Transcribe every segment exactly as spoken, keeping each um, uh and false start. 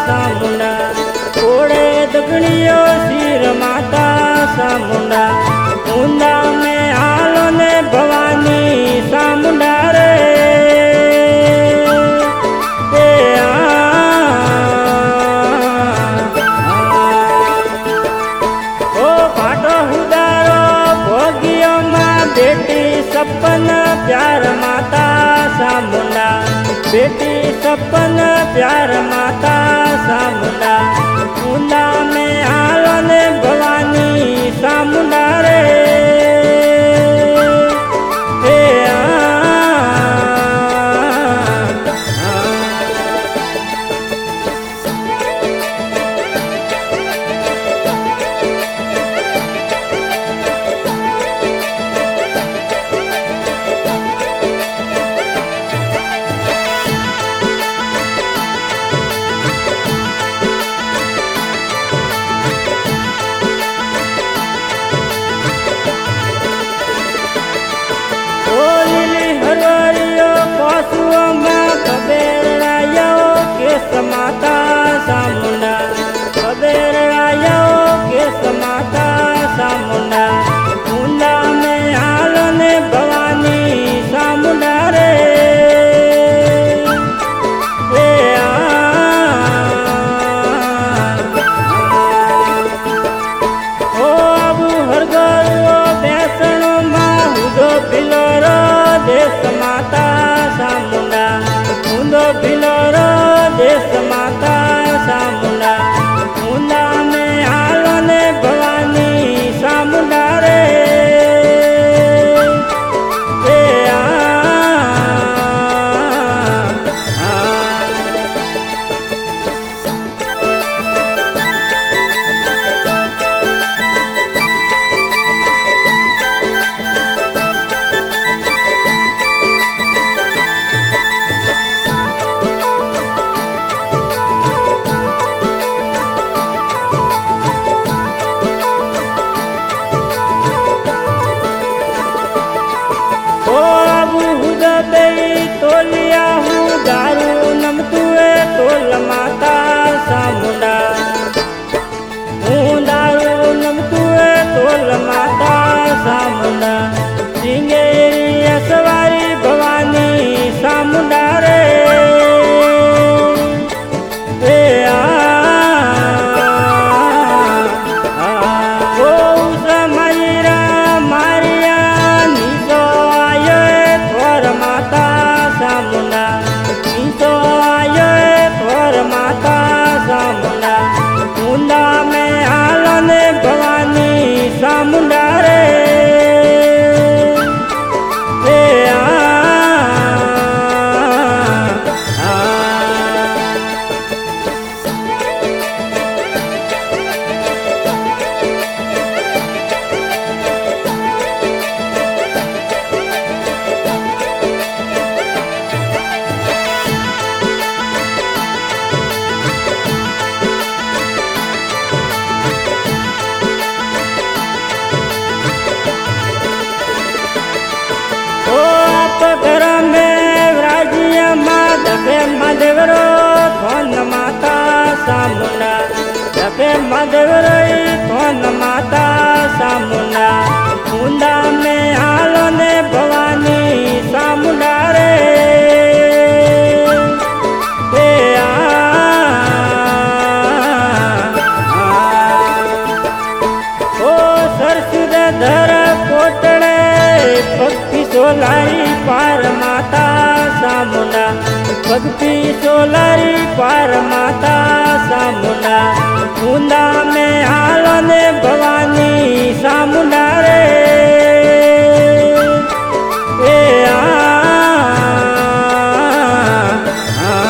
सामुंडा कोड़े दगड़ियो सिर माता सामुंडा ऊंदा में आलो ने भवानी सामुंडा रे बेटी सपन प्यार माता सामुंडा बेटी सपन प्यार माता सामुंडा ऊंदा में आलो ने भवानी सामुंडा रे हे आ, आ, आ। माता सामुंडा कबेर आयो केस माता सामुंडा ऊंदा में आलो ने भवानी सामुंडा रे हे आ, ओ अबू हरगर बेसणो माहुदो पिलोरो देश माता सामुंडा ऊंदो पिलोरो देश माता सामुंडा ऊंदा में आलो ने भवानी सामुंडा रे हे आ, आ, आ। तोलिया हूँ दारू नमतुए तोल माता सामुंडा हूँ दारू नमतुए तोल माता सामुंडा सिंगेरी सवारी भवानी सामुंडा रे हे आ, आ, ओ समयरा मारिया निसो आयो तोर माता सामुंडा नीसो आयो तोर माता सामुंडा ऊंदा में आलो ने भवानी सामुंडा रे हे आ, आ, आ। घर में राजिया माधवे माधवरो थोन माता सामुंडा दबे माधवरो थोन माता सामुंडा ऊंदा में आलो ने भवानी सामुंडा रे हे आ, आ, ओ सरसुद धर कोटड़े भक्ति सोलाई पार माता सामुंडा भक्ति सोलाई पार माता सामुंडा ऊंदा में आलो ने भवानी सामुंडा रे हे आ, आ, आ।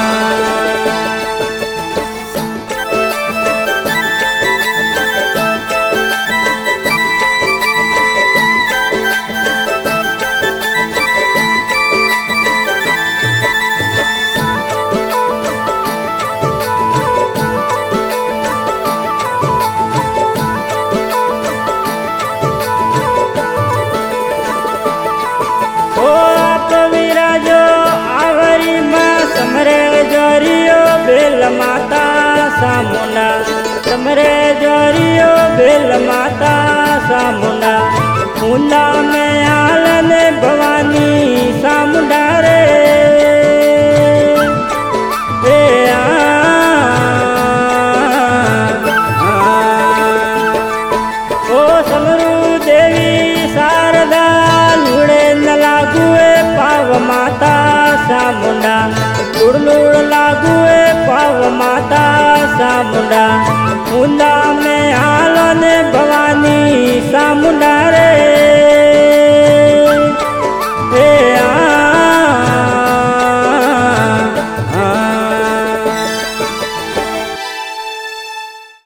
हमरे जोरियो बेल माता सामुंडा मुंडा में आलन भवानी सामुंडा रे ए आ, आ, ओ समरू देवी शारदा लुड़े न लागुए पाव माता सामुंडा लुड़ लुड़ लागुए पाव माता सामुंडा मुंडा में आलन भवानी सामुंडा रे।